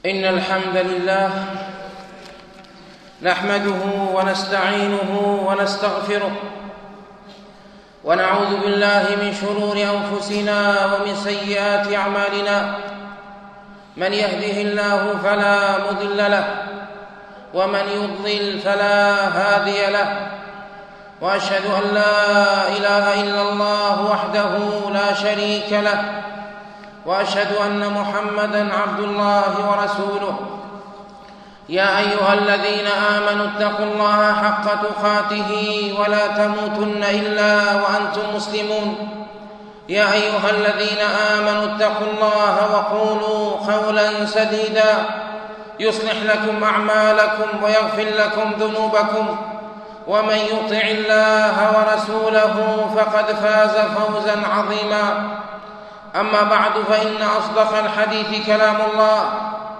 إن الحمد لله نحمده ونستعينه ونستغفره ونعوذ بالله من شرور أنفسنا ومن سيئات أعمالنا. من يهده الله فلا مضل له ومن يضلل فلا هادي له، وأشهد أن لا إله إلا الله وحده لا شريك له، وأشهد أن محمدًا عبد الله ورسوله. يا أيها الذين آمنوا اتقوا الله حق تقاته ولا تموتن إلا وأنتم مسلمون. يا أيها الذين آمنوا اتقوا الله وقولوا قولا سديدا يصلح لكم أعمالكم ويغفر لكم ذنوبكم، ومن يطع الله ورسوله فقد فاز فوزا عظيما. أما بعد، فإن أصدق الحديث كلام الله،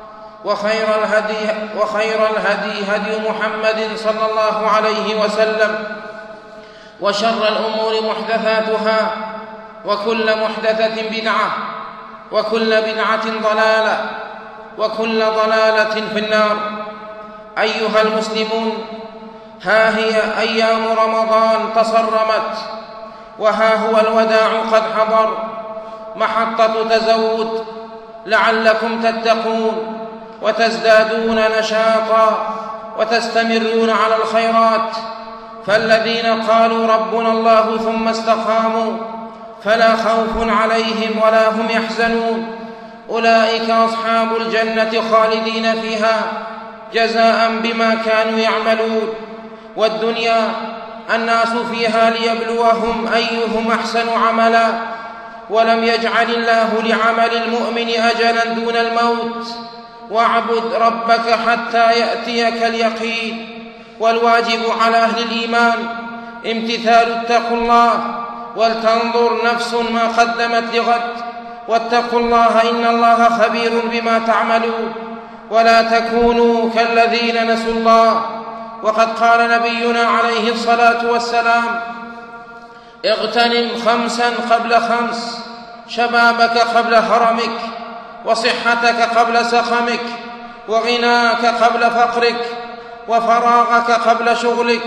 وخير الهدي هدي محمد صلى الله عليه وسلم، وشر الأمور محدثاتها، وكل محدثة بدعة، وكل بدعة ضلالة، وكل ضلالة في النار. أيها المسلمون، ها هي أيام رمضان تصرمت، وها هو الوداع قد حضر، محطة تزود لعلكم تتقون وتزدادون نشاطا وتستمرون على الخيرات. فالذين قالوا ربنا الله ثم استقاموا فلا خوف عليهم ولا هم يحزنون، أولئك أصحاب الجنة خالدين فيها جزاء بما كانوا يعملون. والدنيا الناس فيها ليبلوهم أيهم أحسن عملا، ولم يجعل الله لعمل المؤمن أجلا دون الموت. واعبد ربك حتى يأتيك اليقين. والواجب على أهل الإيمان امتثال اتقوا الله، ولتنظر نفس ما قدمت لغد، واتقوا الله إن الله خبير بما تعملون. ولا تكونوا كالذين نسوا الله. وقد قال نبينا عليه الصلاة والسلام: اغتنم 5 قبل 5، شبابك قبل هرمك، وصحتك قبل سقمك، وغناك قبل فقرك، وفراغك قبل شغلك،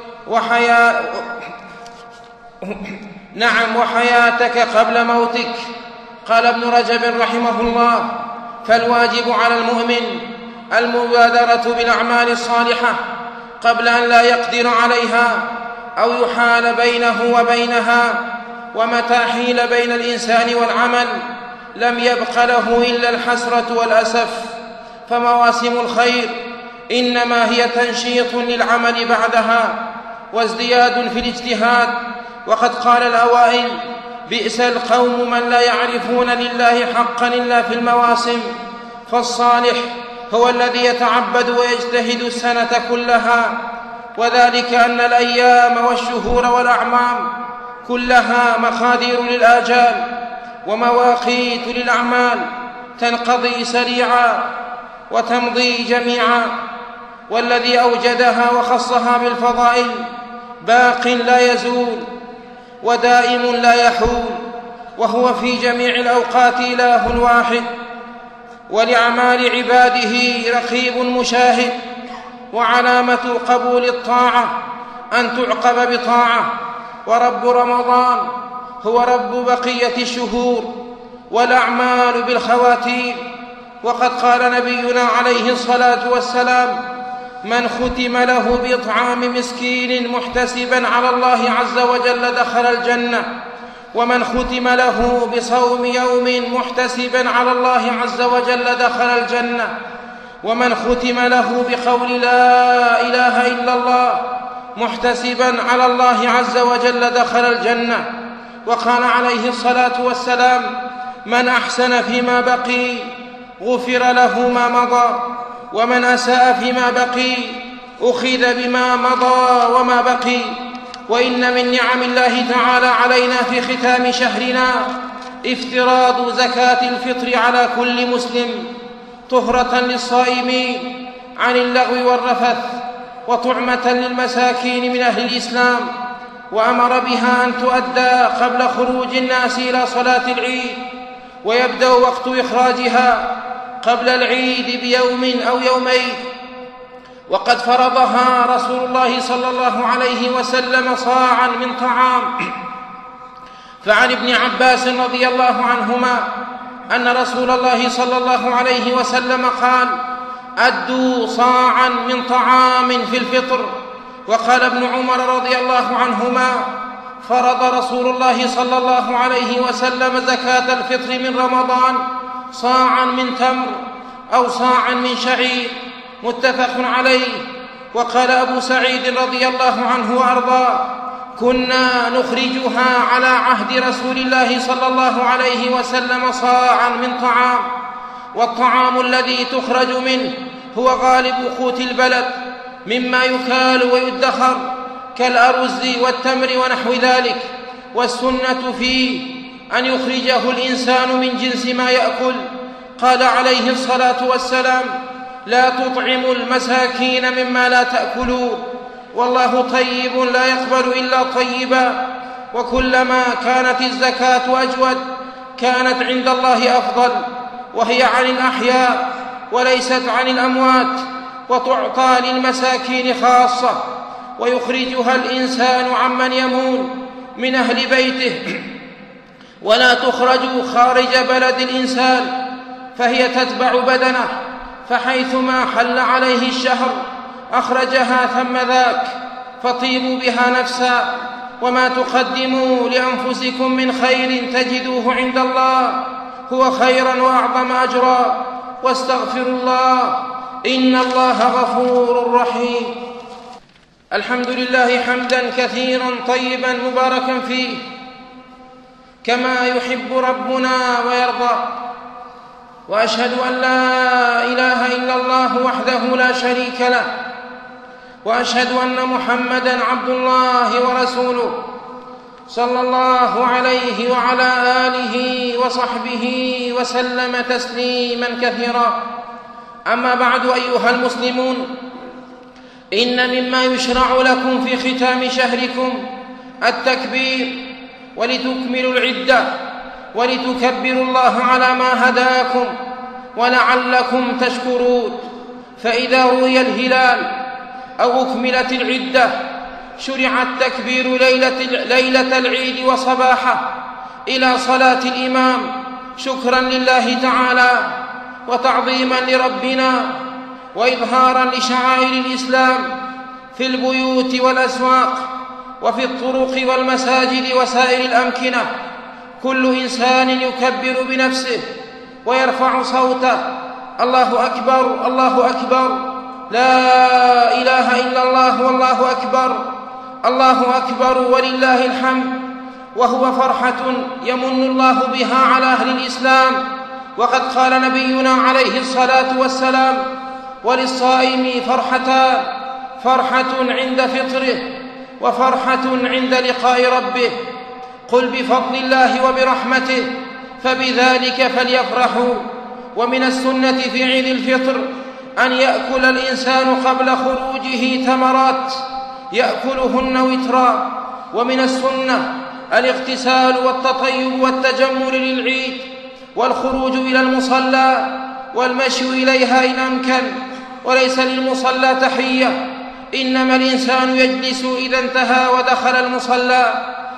وحياتك قبل موتك. قال ابن رجب رحمه الله: فالواجب على المؤمن المبادرة بالأعمال الصالحة قبل أن لا يقدر عليها أو يحال بينه وبينها. ومتى حيل بين الإنسان والعمل لم يبق له إلا الحسرة والأسف. فمواسم الخير إنما هي تنشيط للعمل بعدها وازدياد في الاجتهاد. وقد قال الأوائل: بئس القوم من لا يعرفون لله حقا إلا في المواسم. فالصالح هو الذي يتعبد ويجتهد السنة كلها، وذلك أن الأيام والشهور والأعوام كلها مقادير للآجال ومواقيت للأعمال، تنقضي سريعا وتمضي جميعا. والذي أوجدها وخصها بالفضائل باق لا يزول ودائم لا يحول، وهو في جميع الأوقات إله واحد، ولأعمال عباده رقيب مشاهد. وعلامة قبول الطاعة أن تعقب بطاعة. ورب رمضان هو رب بقية الشهور، والأعمال بالخواتيم. وقد قال نبينا عليه الصلاة والسلام: من ختم له بإطعام مسكين محتسبا على الله عز وجل دخل الجنة. ومن ختم له بصوم يوم محتسبا على الله عز وجل دخل الجنة. ومن ختم له بقول لا إله إلا الله محتسبا على الله عز وجل دخل الجنة. وقال عليه الصلاة والسلام: من أحسن فيما بقي غفر له ما مضى، ومن أساء فيما بقي أخذ بما مضى وما بقي. وإن من نعم الله تعالى علينا في ختام شهرنا افتراض زكاة الفطر على كل مسلم، طهرة للصائمين عن اللغو والرفث، وطعمة للمساكين من أهل الإسلام. وأمر بها أن تؤدى قبل خروج الناس إلى صلاة العيد، ويبدأ وقت إخراجها قبل العيد بيوم أو يومين، وقد فرضها رسول الله صلى الله عليه وسلم صاعا من طعام. فعن ابن عباس رضي الله عنهما أن رسول الله صلى الله عليه وسلم قال: أدوا صاعا من طعام في الفطر. وقال ابن عمر رضي الله عنهما: فرض رسول الله صلى الله عليه وسلم زكاة الفطر من رمضان صاعا من تمر أو صاعا من شعير، متفق عليه. وقال أبو سعيد رضي الله عنه وأرضاه: كنا نخرجها على عهد رسول الله صلى الله عليه وسلم صاعا من طعام، والطعام الذي تخرج منه هو غالب قوت البلد مما يكال ويدخر كالأرز والتمر ونحو ذلك. والسنة فيه أن يخرجه الإنسان من جنس ما يأكل. قال عليه الصلاة والسلام: لا تطعموا المساكين مما لا تأكلون، والله طيب لا يقبل إلا طيبا، وكلما كانت الزكاة أجود كانت عند الله أفضل، وهي عن الأحياء وليست عن الأموات، وتعطى للمساكين خاصة، ويخرجها الإنسان عمن يمون من أهل بيته، ولا تخرج خارج بلد الإنسان، فهي تتبع بدنه، فحيثما حل عليه الشهر أخرجها ثم ذاك، فطيبوا بها نفسا، وما تقدموا لأنفسكم من خير تجدوه عند الله هو خيرا وأعظم أجرا، واستغفروا الله إن الله غفور رحيم. الحمد لله حمدا كثيرا طيبا مباركا فيه كما يحب ربنا ويرضى، وأشهد أن لا إله إلا الله وحده لا شريك له، وأشهد أن محمدًا عبد الله ورسوله صلى الله عليه وعلى آله وصحبه وسلم تسليمًا كثيرا. أما بعد، أيها المسلمون، إن مما يشرع لكم في ختام شهركم التكبير، ولتكملوا العدة، ولتكبروا الله على ما هداكم ولعلكم تشكرون. فإذا رؤي الهلال أو أكملت العدة شرع التكبير ليلة العيد وصباحه إلى صلاة الإمام، شكرا لله تعالى وتعظيما لربنا، وإظهارا لشعائر الإسلام في البيوت والأسواق وفي الطرق والمساجد وسائر الأمكنة. كل إنسان يكبر بنفسه ويرفع صوته: الله أكبر، الله أكبر، لا إله إلا الله، والله أكبر، الله أكبر ولله الحمد. وهو فرحة يمن الله بها على أهل الإسلام. وقد قال نبينا عليه الصلاة والسلام: وللصائم فرحتان، فرحة عند فطره وفرحة عند لقاء ربه. قل بفضل الله وبرحمته فبذلك فليفرحوا. ومن السنة في عيد الفطر أن يأكل الإنسان قبل خروجه تمرات يأكلهن وترا. ومن السنة الاغتسال والتطيب والتجمل للعيد، والخروج إلى المصلى والمشي إليها إن أمكن. وليس للمصلى تحية، إنما الإنسان يجلس إذا انتهى ودخل المصلى.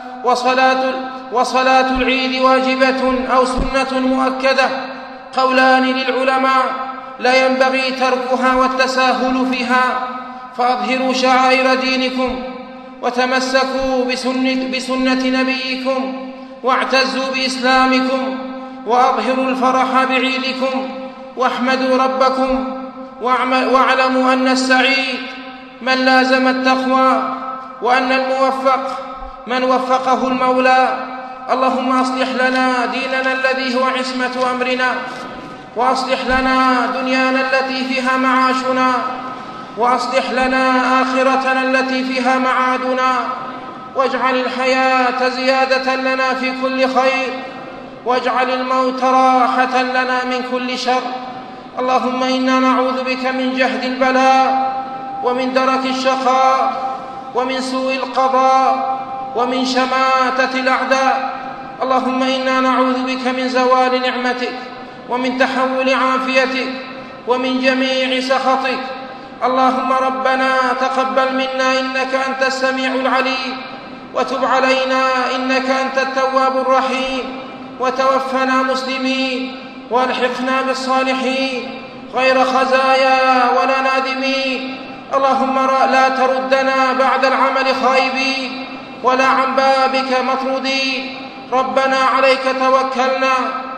وصلاة العيد واجبة أو سنة مؤكدة، قولان للعلماء لا ينبغي تركها والتساهل فيها. فأظهروا شعائر دينكم وتمسكوا بسنة نبيكم، واعتزوا بإسلامكم، وأظهروا الفرح بعيدكم، واحمدوا ربكم، واعلموا أن السعيد من لازم التقوى، وأن الموفق من وفقه المولى. اللهم أصلح لنا ديننا الذي هو عصمة أمرنا، وأصلح لنا دنيانا التي فيها معاشنا، وأصلح لنا آخرتنا التي فيها معادنا، واجعل الحياة زيادة لنا في كل خير، واجعل الموت راحة لنا من كل شر. اللهم إنا نعوذ بك من جهد البلاء، ومن درك الشقاء، ومن سوء القضاء، ومن شماتة الأعداء. اللهم إنا نعوذ بك من زوال نعمتك ومن تحول عافيتك ومن جميع سخطك. اللهم ربنا تقبل منا إنك أنت السميع العليم، وتب علينا إنك أنت التواب الرحيم، وتوفنا مسلمين والحقنا بالصالحين غير خزايا ولا نادمين. اللهم لا تردنا بعد العمل خائبين ولا عن بابك مطرودين. ربنا عليك توكلنا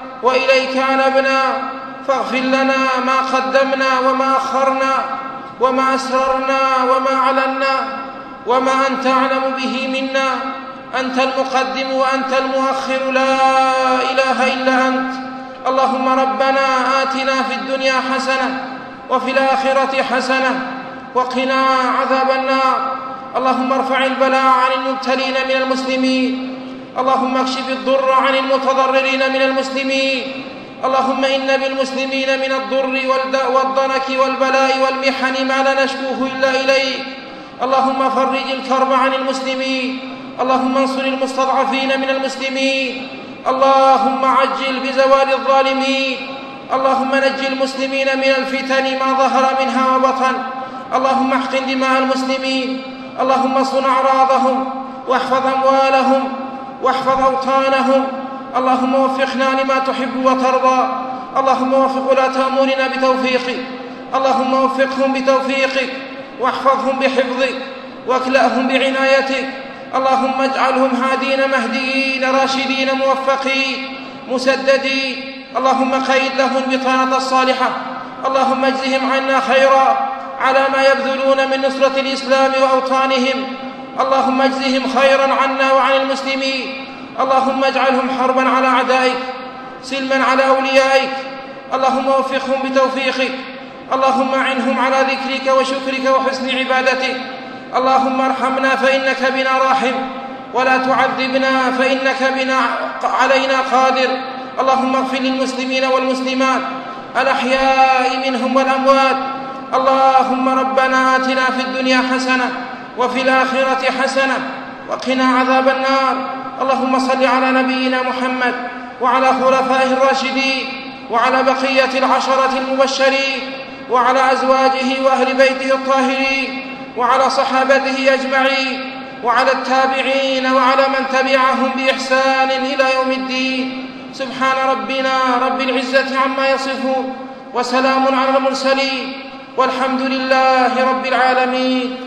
وإليك أنبنا، فاغفر لنا ما قدمنا وما أخرنا وما أسررنا وما أعلنا وما أنت أعلم به منا. أنت المقدم وأنت المؤخر، لا إله إلا أنت. اللهم ربنا آتنا في الدنيا حسنة وفي الآخرة حسنة وقنا عذاب النار. اللهم ارفع البلاء عن المبتلين من المسلمين. اللهم اكشف الضر عن المتضررين من المسلمين. اللهم إن بالمسلمين من الضر والضنك والبلاء والمحن ما لا نشكوه إلا إليك. اللهم فرج الكرب عن المسلمين. اللهم انصر المستضعفين من المسلمين. اللهم عجل بزوال الظالمين. اللهم نج المسلمين من الفتن ما ظهر منها وبطن. اللهم احقن دماء المسلمين. اللهم صن أعراضهم واحفظ أموالهم واحفظ أوطانهم. اللهم وفقنا لما تحب وترضى. اللهم وفق ولاة أمورنا بتوفيقك. اللهم وفقهم بتوفيقك واحفظهم بحفظك واكلأهم بعنايتك. اللهم اجعلهم هادين مهديين راشدين موفقين مسددين. اللهم قيد لهم البطانة الصالحة. اللهم اجزهم عنا خيرا على ما يبذلون من نصرة الإسلام وأوطانهم. اللهم اجزهم خيرا عنا وعن المسلمين. اللهم اجعلهم حربا على أعدائك سلما على أوليائك. اللهم وفقهم بتوفيقك. اللهم أعنهم على ذكرك وشكرك وحسن عبادتك. اللهم ارحمنا فإنك بنا راحم، ولا تعذبنا فإنك بنا علينا قادر. اللهم اغفر للمسلمين والمسلمات الأحياء منهم والأموات. اللهم ربنا آتنا في الدنيا حسنة وفي الآخرة حسنة وقنا عذاب النار. اللهم صل على نبينا محمد وعلى خلفائه الراشدين وعلى بقية العشرة المبشرين وعلى أزواجه وأهل بيته الطاهرين وعلى صحابته أجمعين وعلى التابعين وعلى من تبعهم بإحسان إلى يوم الدين. سبحان ربنا رب العزة عما يصفون، وسلام على المرسلين، والحمد لله رب العالمين.